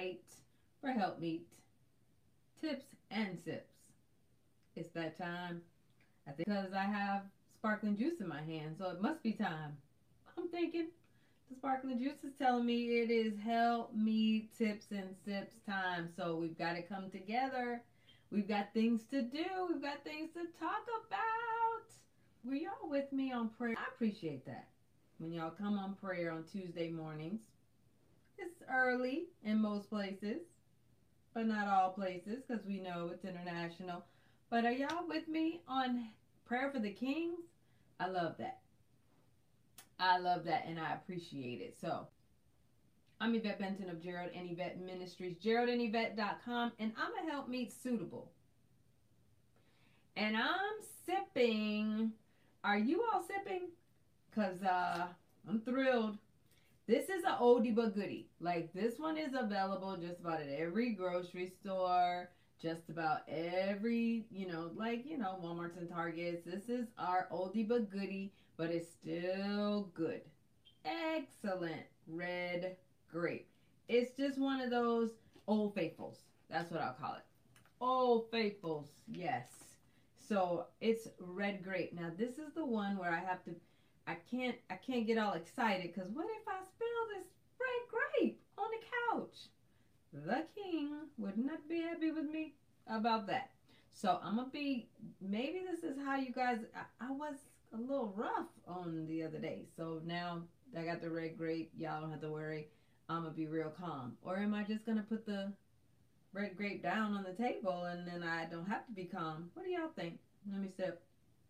night for Helpmeet Tips and Sips. It's that time. I think because I have sparkling juice in my hand, so it must be time. I'm thinking the sparkling juice is telling me it is Helpmeet Tips and Sips time. So we've got to come together. We've got things to do. We've got things to talk about. Were y'all with me on prayer? I appreciate that. When y'all come on prayer on Tuesday mornings, it's early in most places, but not all places because we know it's international. But are y'all with me on prayer for the kings? I love that. I love that and I appreciate it. So I'm Yvette Benton of Gerald and Yvette Ministries, geraldandyvette.com, and I'm a Helpmeet Suitable. And I'm sipping. Are you all sipping? Because I'm thrilled. This is an oldie but goodie. Like, this one is available just about at every grocery store, just about every, Walmart's and Targets. This is our oldie but goodie, but it's still good. Excellent red grape. It's just one of those old faithfuls. That's what I'll call it. Old faithfuls, yes. So it's red grape. Now this is the one where I can't get all excited because what if I spill this red grape on the couch? The king would not be happy with me about that. So I'm gonna be, maybe this is how you guys, I was a little rough on the other day. So now I got the red grape. Y'all don't have to worry. I'm gonna be real calm. Or am I just gonna put the red grape down on the table and then I don't have to be calm? What do y'all think? Let me sip.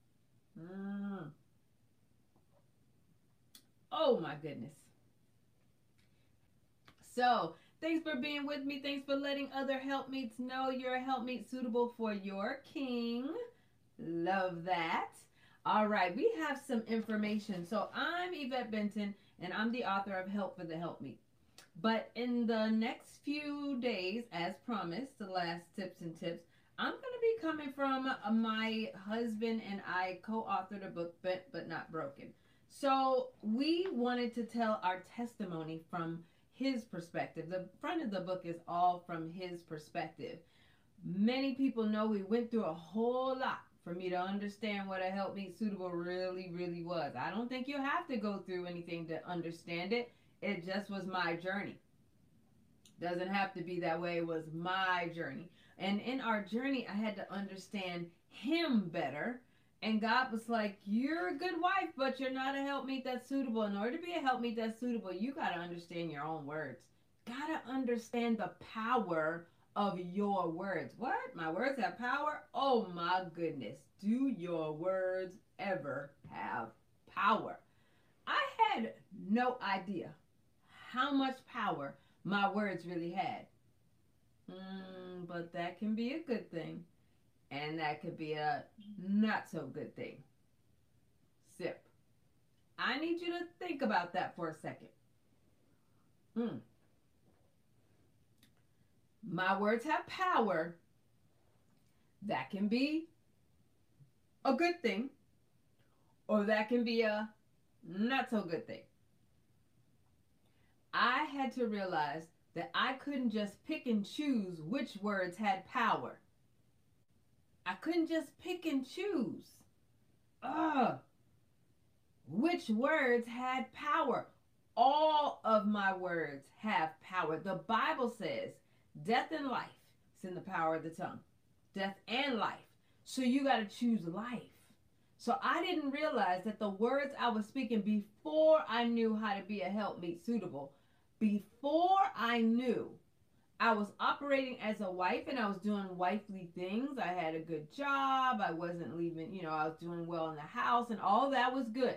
Oh my goodness. So thanks for being with me. Thanks for letting other helpmeets know you're a helpmeet suitable for your king. Love that. All right, we have some information. So I'm Yvette Benton, and I'm the author of Help for the Helpmeet. But in the next few days, as promised, the last tips and tips, I'm going to be coming from my husband and I co-authored a book, Bent But Not Broken. So we wanted to tell our testimony from his perspective. The front of the book is all from his perspective. Many people know we went through a whole lot for me to understand what a Helpmeet Suitable really, really was. I don't think you have to go through anything to understand it. It just was my journey. Doesn't have to be that way. It was my journey. And in our journey, I had to understand him better. And God was like, you're a good wife, but you're not a helpmeet that's suitable. In order to be a helpmeet that's suitable, you got to understand your own words. Got to understand the power of your words. What? My words have power? Oh my goodness. Do your words ever have power? I had no idea how much power my words really had. But that can be a good thing. And that could be a not so good thing. Sip. I need you to think about that for a second. My words have power. That can be a good thing. Or that can be a not so good thing. I had to realize that I couldn't just pick and choose which words had power. I couldn't just pick and choose. Which words had power? All of my words have power. The Bible says death and life is in the power of the tongue. Death and life. So you got to choose life. So I didn't realize that the words I was speaking before I knew how to be a helpmeet suitable, before I knew, I was operating as a wife and I was doing wifely things. I had a good job. I wasn't leaving, I was doing well in the house and all that was good.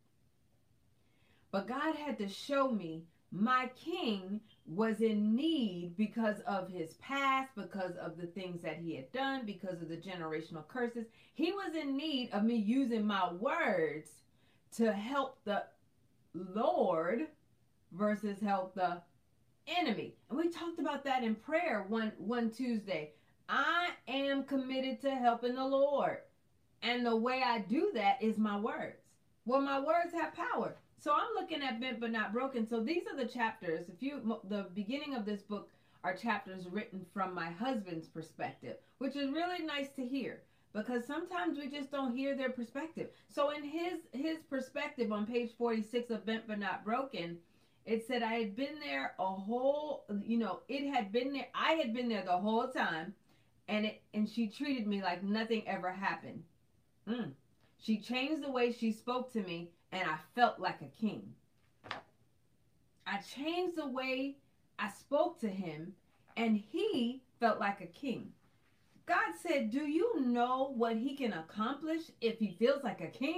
But God had to show me my king was in need because of his past, because of the things that he had done, because of the generational curses. He was in need of me using my words to help the Lord versus help the enemy. And we talked about that in prayer one Tuesday. I am committed to helping the Lord. And the way I do that is my words. Well, my words have power. So I'm looking at Bent But Not Broken. So these are the chapters. The beginning of this book are chapters written from my husband's perspective, which is really nice to hear because sometimes we just don't hear their perspective. So in his perspective on page 46 of Bent But Not Broken, it said I had been there a whole, it had been there. I had been there the whole time, and she treated me like nothing ever happened. She changed the way she spoke to me, and I felt like a king. I changed the way I spoke to him, and he felt like a king. God said, do you know what he can accomplish if he feels like a king?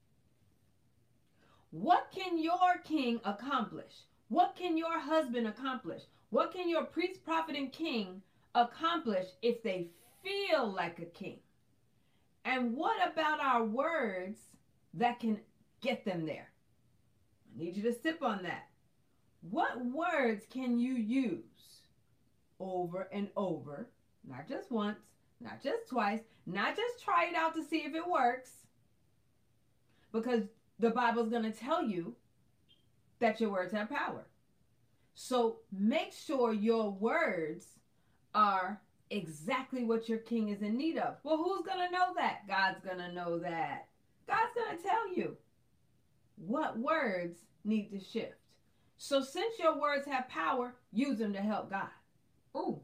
What can your king accomplish? What can your husband accomplish? What can your priest, prophet, and king accomplish if they feel like a king? And what about our words that can get them there? I need you to sip on that. What words can you use over and over, not just once, not just twice, not just try it out to see if it works, because the Bible's going to tell you that your words have power. So make sure your words are exactly what your king is in need of. Well, who's going to know that? God's going to know that. God's going to tell you what words need to shift. So since your words have power, use them to help God. Ooh.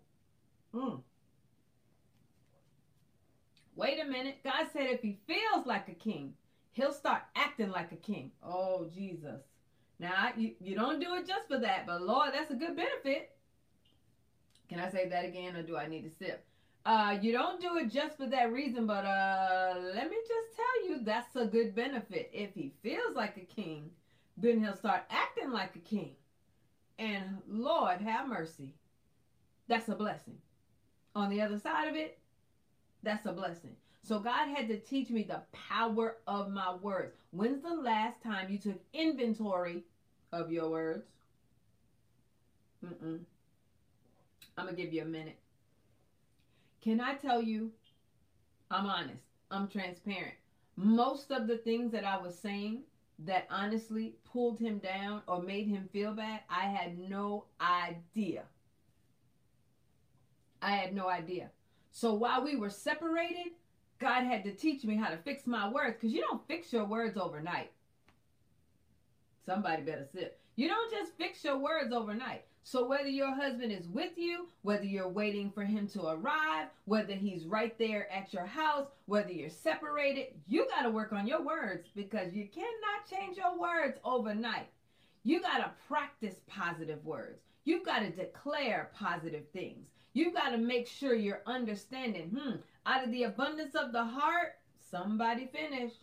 Wait a minute. God said if he feels like a king, he'll start acting like a king. Oh, Jesus. Now, you don't do it just for that, but Lord, that's a good benefit. Can I say that again, or do I need to sip? You don't do it just for that reason, but let me just tell you, that's a good benefit. If he feels like a king, then he'll start acting like a king. And Lord, have mercy. That's a blessing. On the other side of it, that's a blessing. So God had to teach me the power of my words. When's the last time you took inventory of your words? I'm going to give you a minute. Can I tell you, I'm honest, I'm transparent. Most of the things that I was saying that honestly pulled him down or made him feel bad, I had no idea. I had no idea. So while we were separated, God had to teach me how to fix my words, because you don't fix your words overnight. Somebody better sip. You don't just fix your words overnight. So whether your husband is with you, whether you're waiting for him to arrive, whether he's right there at your house, whether you're separated, you got to work on your words, because you cannot change your words overnight. You got to practice positive words. You've got to declare positive things. You've got to make sure you're understanding, out of the abundance of the heart, somebody finish.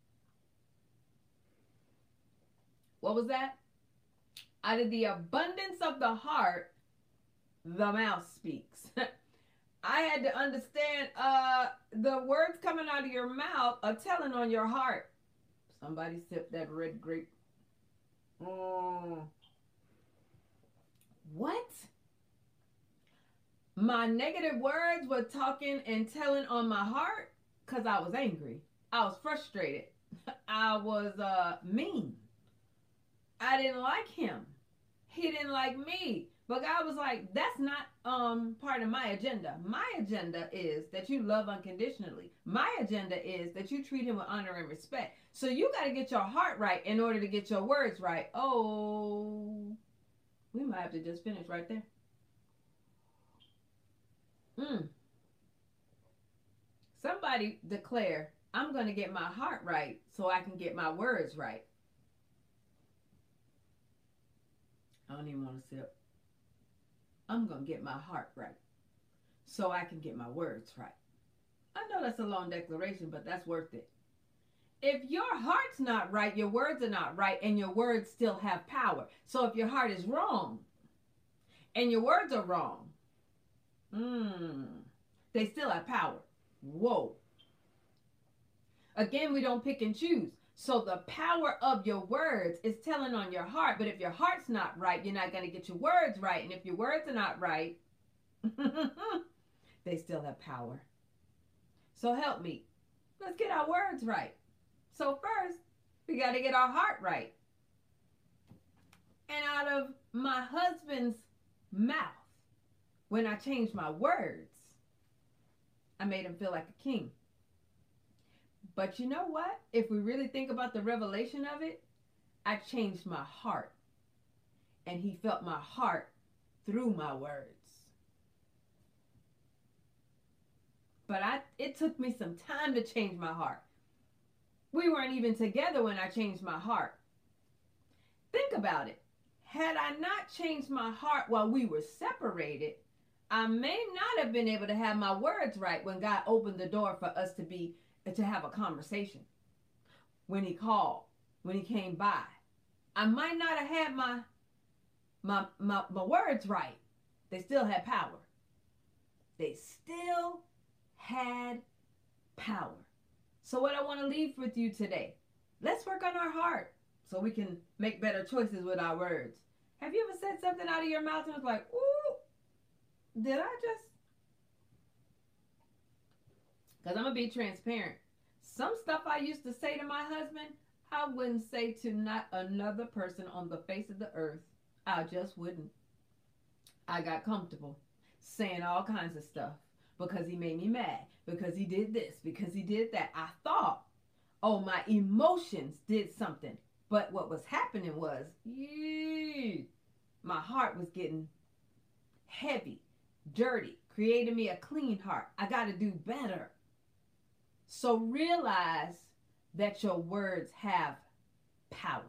What was that? Out of the abundance of the heart, the mouth speaks. I had to understand the words coming out of your mouth are telling on your heart. Somebody sip that red grape. What? My negative words were talking and telling on my heart because I was angry. I was frustrated. I was mean. I didn't like him. He didn't like me. But God was like, that's not part of my agenda. My agenda is that you love unconditionally. My agenda is that you treat him with honor and respect. So you got to get your heart right in order to get your words right. Oh, we might have to just finish right there. Somebody declare, I'm going to get my heart right so I can get my words right. I don't even want to sip. I'm going to get my heart right so I can get my words right. I know that's a long declaration, but that's worth it. If your heart's not right, your words are not right, and your words still have power. So if your heart is wrong and your words are wrong, they still have power. Whoa. Again, we don't pick and choose. So the power of your words is telling on your heart. But if your heart's not right, you're not going to get your words right. And if your words are not right, they still have power. So help me. Let's get our words right. So first, we got to get our heart right. And out of my husband's mouth When I changed my words, I made him feel like a king. But you know what? If we really think about the revelation of it, I changed my heart. And he felt my heart through my words. But it took me some time to change my heart. We weren't even together when I changed my heart. Think about it. Had I not changed my heart while we were separated, I may not have been able to have my words right when God opened the door for us to have a conversation. When he called, when he came by, I might not have had my words right. They still had power. They still had power. So what I want to leave with you today, let's work on our heart so we can make better choices with our words. Have you ever said something out of your mouth and was like, ooh, did I just? Because I'm going to be transparent. Some stuff I used to say to my husband, I wouldn't say to not another person on the face of the earth. I just wouldn't. I got comfortable saying all kinds of stuff because he made me mad, because he did this, because he did that. I thought, oh, my emotions did something. But what was happening was, my heart was getting heavy, dirty, creating me a clean heart. I got to do better. So realize that your words have power.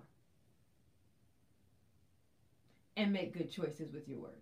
And make good choices with your words.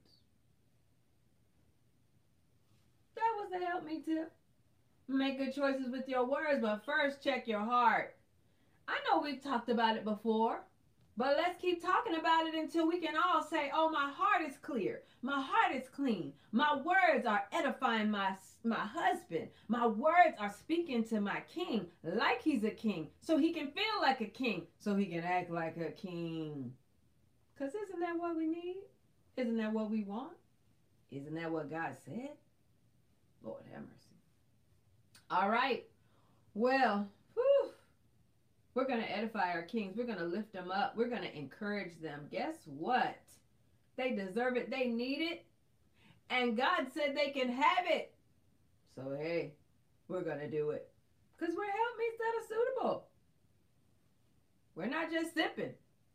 That was the help me tip. Make good choices with your words, but first check your heart. I know we've talked about it before, but let's keep talking about it until we can all say, oh, my heart is clear. My heart is clean. My words are edifying my husband. My words are speaking to my king like he's a king, so he can feel like a king, so he can act like a king. Because isn't that what we need? Isn't that what we want? Isn't that what God said? Lord have mercy. All right. Well, we're going to edify our kings. We're going to lift them up. We're going to encourage them. Guess what? They deserve it. They need it. And God said they can have it. So, hey, we're going to do it. Because we're helpmeets that are suitable. We're not just sipping.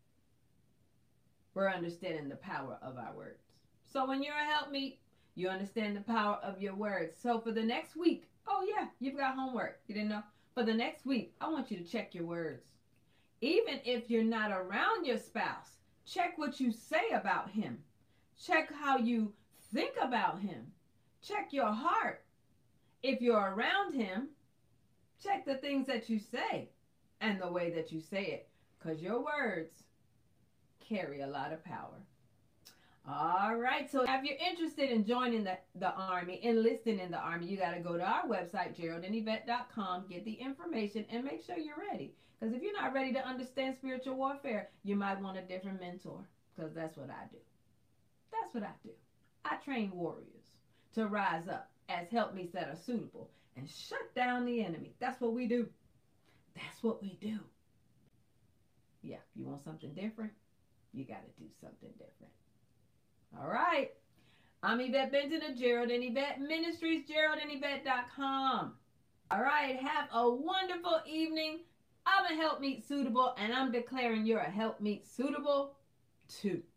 We're understanding the power of our words. So when you're a helpmeet, you understand the power of your words. So for the next week, oh yeah, you've got homework. You didn't know? For the next week, I want you to check your words. Even if you're not around your spouse, check what you say about him. Check how you think about him. Check your heart. If you're around him, check the things that you say and the way that you say it. Because your words carry a lot of power. All right, so if you're interested in joining the Army, enlisting in the Army, you got to go to our website, GeraldandYvette.com, get the information, and make sure you're ready. Because if you're not ready to understand spiritual warfare, you might want a different mentor, because that's what I do. That's what I do. I train warriors to rise up as helpmeets that are suitable and shut down the enemy. That's what we do. That's what we do. Yeah, you want something different? You got to do something different. All right. I'm Yvette Benton of Gerald and Yvette Ministries, GeraldandYvette.com. All right. Have a wonderful evening. I'm a helpmeet suitable, and I'm declaring you're a helpmeet suitable too.